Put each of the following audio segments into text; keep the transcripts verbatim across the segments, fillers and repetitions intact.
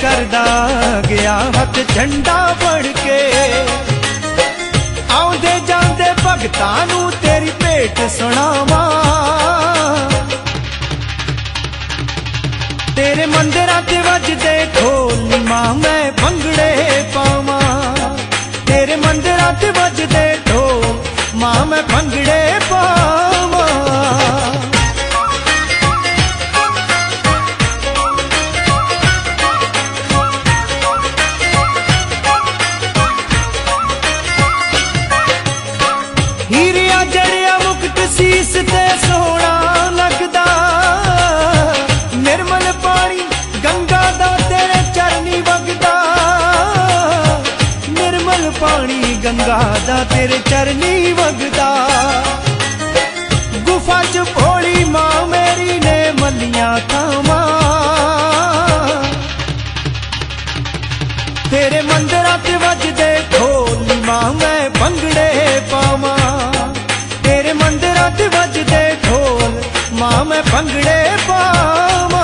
करदा गया हथ झंडा फड़ के। आउंदे जांदे भगतां नूं तेरी भेट सुणावां, तेरे मंदिरां ते वजदे ढोल मां मैं भंगड़े पावां। तेरे मंदिरां ते वजदे ढोल मां मैं भंगड़े पावां। हीरिया जड़िया मुकुट सीस ते सोना लगदा, निर्मल पानी गंगा दा तेरे चरनी वगदा। निर्मल पानी गंगा दा तेरे चरनी वगदा। गुफा च भोली मां मेरी ने मलियां थावां, तेरे मंदिरां ते वजदे ढोल मां मैं भंगड़े पावां। तेरे मंदिरां ते वजदे ढोल मां मैं भंगड़े पावां।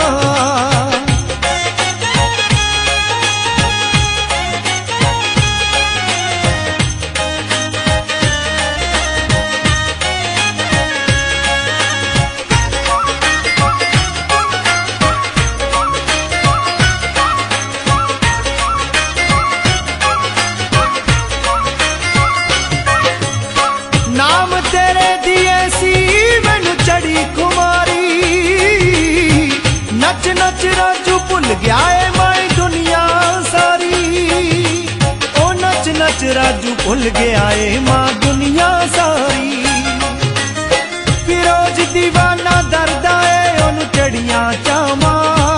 नाम तेरे दिए सी मैनू चढ़ी खुमारी, नच नच राजू भुल गया है माई दुनिया सारी। ओ नच नच राजू भुल गया है मां दुनिया सारी। फिरोज दीवाना दरदा है ओनू चढ़ियां चावां,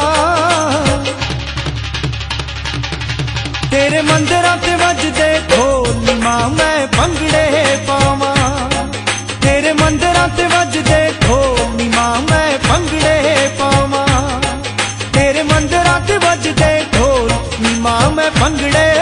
तेरे मंदिरां ते वजदे ढोल मां मैं भंगड़े पावां। तेरे मंदिरां ते वजदे ढोल मां मैं भंगड़े पावां। तेरे मंदिरां ते वजदे ढोल मां मैं भंगड़े